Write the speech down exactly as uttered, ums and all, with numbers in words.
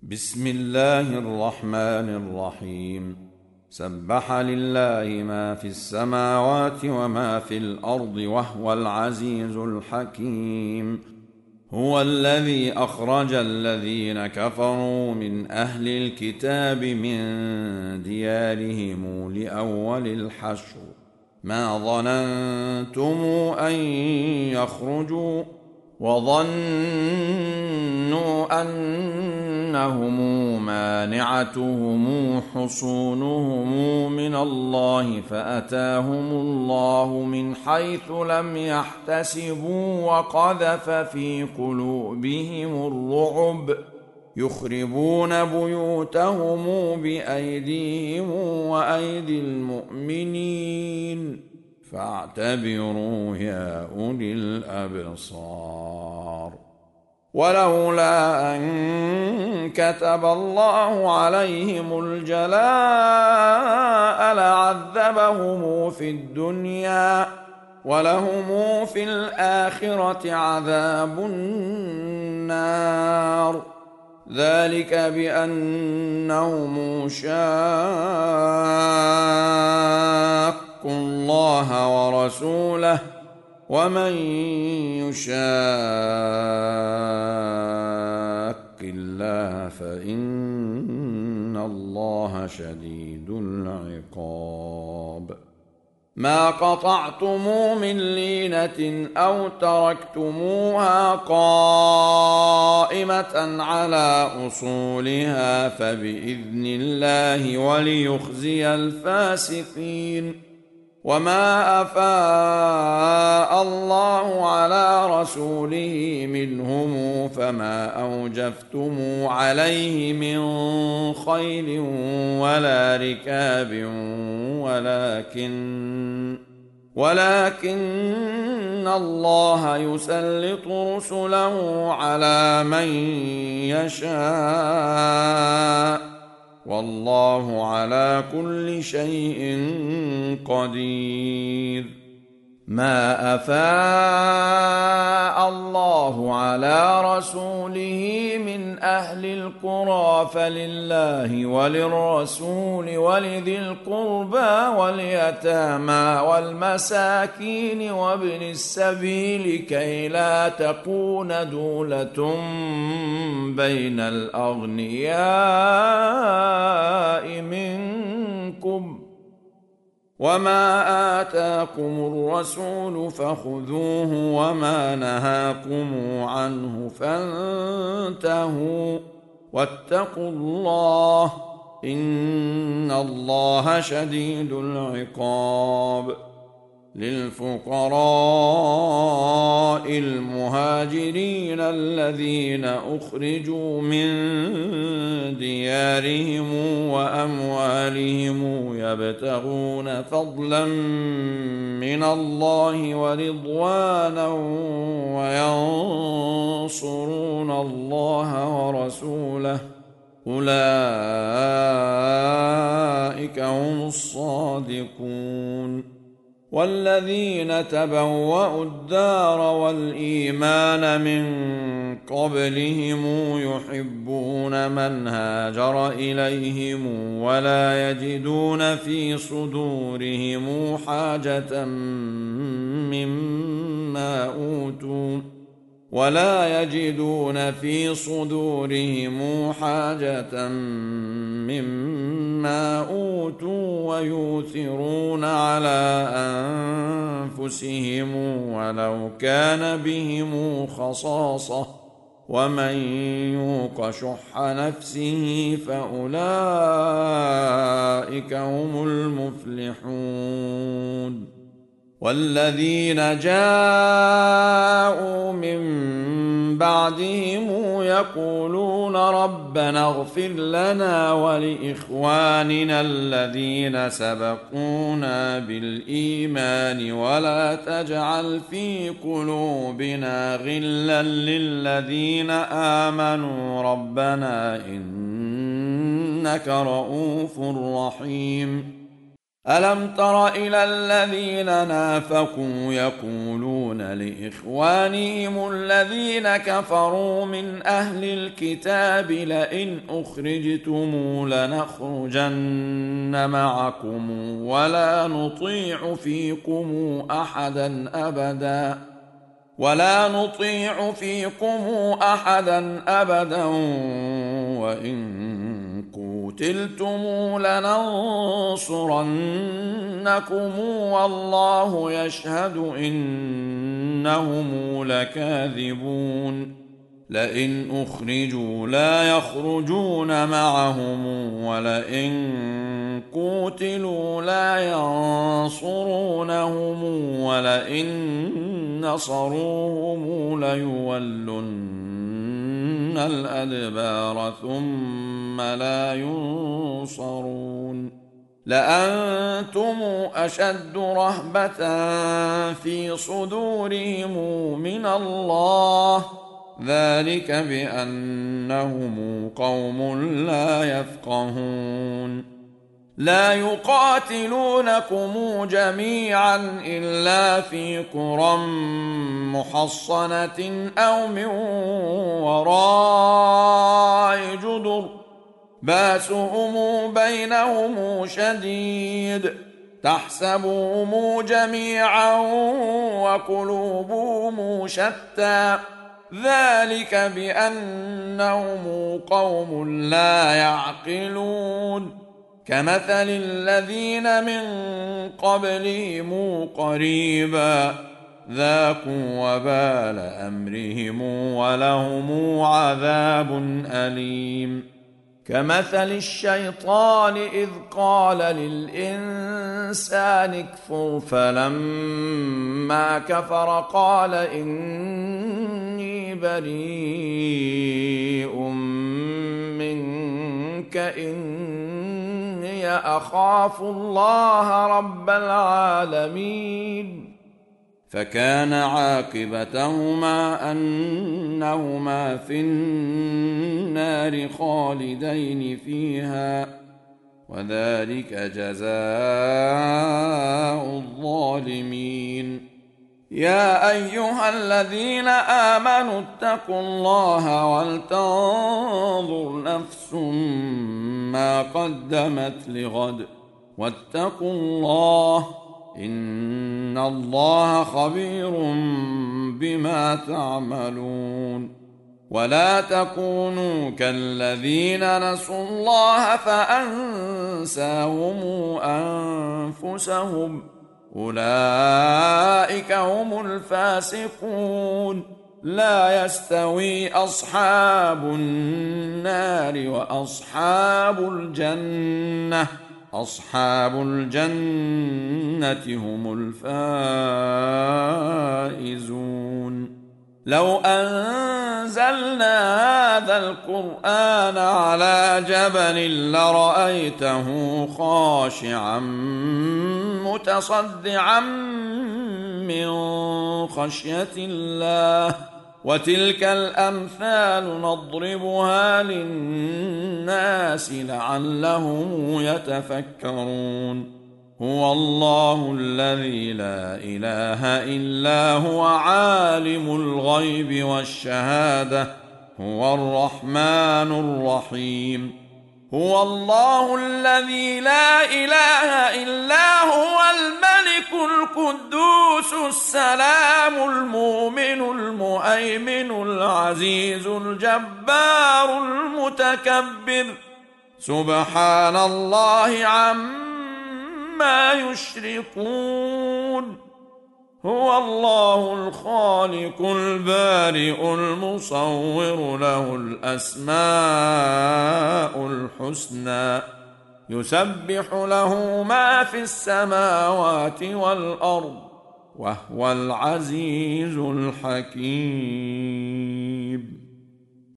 بسم الله الرحمن الرحيم. سبح لله ما في السماوات وما في الأرض وهو العزيز الحكيم. هو الذي أخرج الذين كفروا من أهل الكتاب من ديارهم لأول الحشر ما ظننتم أن يخرجوا وظنوا أنهم مانعتهم حصونهم من الله فأتاهم الله من حيث لم يحتسبوا وقذف في قلوبهم الرعب يخربون بيوتهم بأيديهم وأيدي المؤمنين فاعتبروا يا أولي الأبصار. ولولا أن كتب الله عليهم الجلاء لعذبهم في الدنيا ولهم في الآخرة عذاب النار. ذلك بأنهم شاقوا الله ورسوله ومن يشاق الله فإن الله شديد العقاب. ما قطعتم من لينة أو تركتموها قائمة على أصولها فبإذن الله وليخزي الفاسقين. وما أفاء الله على رسوله منهم فما أوجفتم عليه من خيل ولا ركاب ولكن ولكن الله يسلط رسله على من يشاء والله على كل شيء قدير. ما أفاء الله على رسوله من أهل القرى فلله وللرسول ولذي القربى واليتامى والمساكين وابن السبيل كي لا تكون دولة بين الأغنياء منكم. وما آتاكم الرسول فخذوه وما نهاكم عنه فانتهوا واتقوا الله إن الله شديد العقاب. للفقراء المهاجرين الذين أخرجوا من ديارهم وأموالهم يبتغون فضلا من الله ورضوانا وينصرون الله ورسوله أولئك هم الصادقون. والذين تبوأوا الدار والإيمان من قبلهم يحبون من هاجر إليهم ولا يجدون في صدورهم حاجة مما أوتوا ولا يجدون في صدورهم حاجة مما أوتوا ويؤثرون على أنفسهم ولو كان بهم خصاصة ومن يوق شح نفسه فأولئك هم المفلحون. والذين جاءوا من بعدهم يقولون ربنا اغفر لنا ولإخواننا الذين سبقونا بالإيمان ولا تجعل في قلوبنا غلا للذين آمنوا ربنا إنك رؤوف رحيم. ألم تر إلى الذين نافقوا يقولون لإخوانهم الذين كفروا من أهل الكتاب لئن أخرجتم لنخرجن معكم ولا نطيع فيكم أحدا أبدا ولا نطيع فيكم أحدا أبدا وإن قتلتم لننصرنكم والله يشهد إنهم لكاذبون لئن أخرجوا لا يخرجون معهم ولئن قتلوا لا ينصرونهم ولئن نصروهم ليولن الأدبار ثم لا ينصرون لأنتم أشد رهبة في صدورهم من الله ذلك بأنهم قوم لا يفقهون لا يقاتلونكم جميعا إلا في قرى محصنة أو من وراء جدر باسهم بينهم شديد تحسبهم جميعا وقلوبهم شتى ذلك بأنهم قوم لا يعقلون كمثل الذين من قبلهم قريبا ذاقوا وبال أمرهم ولهم عذاب أليم كمثل الشيطان إذ قال للإنسان اكفر فلما كفر قال إني بريء منك إني أخاف الله رب العالمين فكان عاقبتهما أنهما في النار خالدين فيها وذلك جزاء الظالمين يا أيها الذين آمنوا اتقوا الله ولتنظر نفس ما قدمت لغد واتقوا الله إن الله خبير بما تعملون ولا تكونوا كالذين نسوا الله فأنساهم أنفسهم أولئك هم الفاسقون لا يستوي أصحاب النار وأصحاب الجنة أصحاب الجنة هم الفائزون لو أنزلنا هذا القرآن على جبل لرأيته خاشعا متصدعا من خشية الله وتلك الأمثال نضربها للناس لعلهم يتفكرون هو الله الذي لا إله إلا هو عالم الغيب والشهادة هو الرحمن الرحيم هو الله الذي لا إله إلا هو الملك القدوس السلام المؤمن المهيمن العزيز الجبار المتكبر سبحان الله عما يشركون هو الله الخالق البارئ المصور له الأسماء الحسنى يسبح له ما في السماوات والأرض وهو العزيز الحكيم.